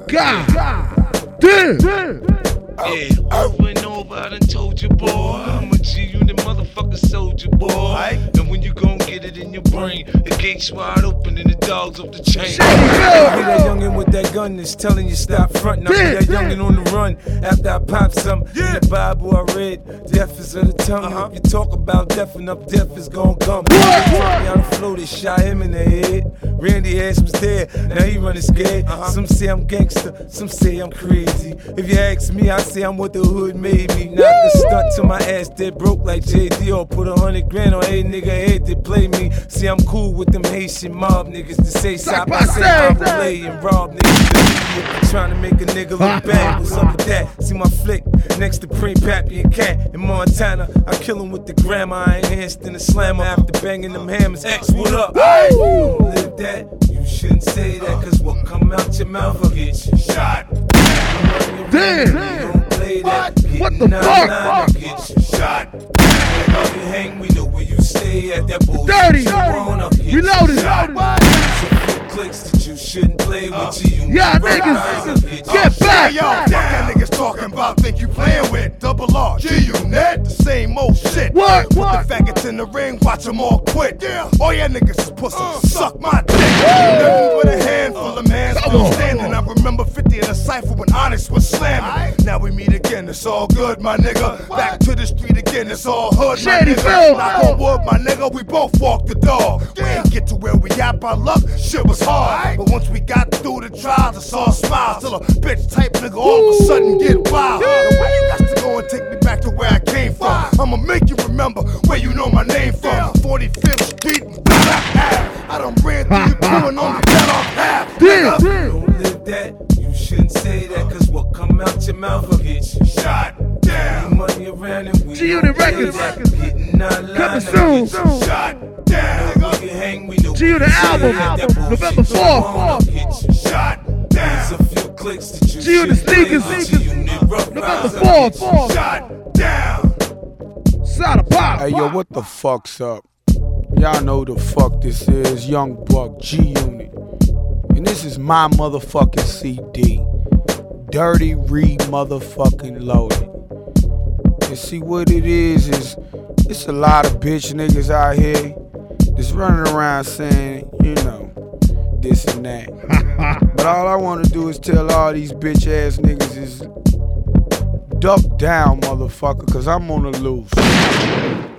God damn. Yeah, over and over, I done told you, boy. I'm a G-Unit motherfucker soldier, boy. And when you gon' get it in your brain, the gate's wide open and the dog's off the chain. Be that youngin' with that gun that's telling you stop frontin'. I'll be that youngin' on the run after I pop some. In the Bible I read, death is of the tongue. If you talk about death enough, death is gon' come. On the floor, they shot him in the head. Randy Ash was there, now he running scared. Some say I'm gangster, some say I'm crazy. If you ask me, I say I'm what the hood made me. Not the stunt till my ass dead broke like JD, or put 100 grand on a nigga head to play me. See, I'm cool with them Haitian mob niggas to say stop. I say I'm relay and rob niggas. Trying to make a nigga look bad. What's up with that? See my flick next to Prince Pappy and Cat in Montana. I kill him with the grandma. I enhanced in the slammer after banging them hammers. X, what up? You don't live that. You shouldn't say that, cause what come out your mouth will get you shot. Damn. What the fuck? Get you shot. You hang, we know where you stay at. That bullshit. Dirty. Reloaded. Clicks that you shouldn't play with you. Yeah, niggas, get back. Yo, fuck that niggas talking about. Think you playing with Double R, G-Unit, the same old shit. What? Put the faggots in the ring, watch them all quit. All y'all niggas is pussy, suck my dick. Living with a handful of man still standing. I remember 50 in a cypher when Onyx was slamming. Now we meet again, it's all good, my nigga. Back to the street again, it's all hood, my nigga. Knock on wood, my nigga, we both walk the dog. We ain't get to where we at by luck, shit was hard. But once we got through the trials, it's all smiles. Till a bitch type nigga all of a sudden get wild. The way you got to go and take me back to where I came from. I'ma make you remember where you know my name from. 45th Street, I done ran through the crew and only got off half. You don't live that, you shouldn't say that, cause what come out your mouth will get you shot. Down. Money around and we G-Unit Records. Coming soon. Shot down. G-Unit album, November 4th. Shot down. G-Unit sneakers, November 4th. Shot down. Side of pop. Hey yo, what the fuck's up? Y'all know who the fuck this is, Young Buck, G-Unit. And this is my motherfucking CD. Dirty motherfucking loaded. And see what it is it's a lot of bitch niggas out here that's running around saying, you know, this and that. But all I want to do is tell all these bitch ass niggas is duck down, motherfucker, cause I'm on the loose.